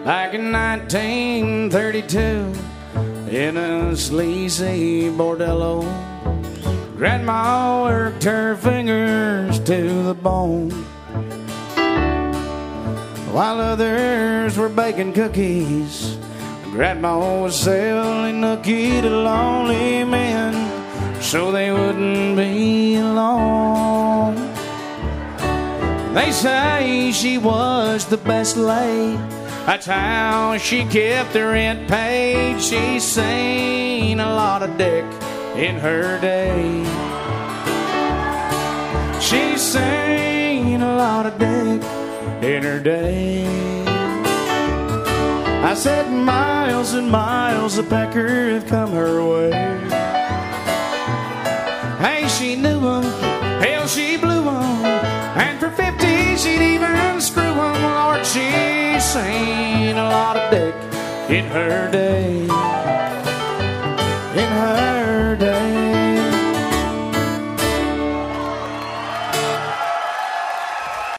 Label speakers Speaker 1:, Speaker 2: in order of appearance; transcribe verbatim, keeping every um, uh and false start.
Speaker 1: back in nineteen thirty-two in a sleazy bordello. Grandma worked her fingers to the bone while others were baking cookies. Grandma was selling nookie to lonely men so they wouldn't be alone. They say she was the best laid. That's how she kept the rent paid. She's seen a lot of dick in her day. She's seen a lot of dick in her day. I said miles and miles of pecker have come her way. Hey, she knew 'em, hell, she blew 'em, and for fifty she'd even screw 'em. Lord, she's seen a lot of dick in her day. In her day.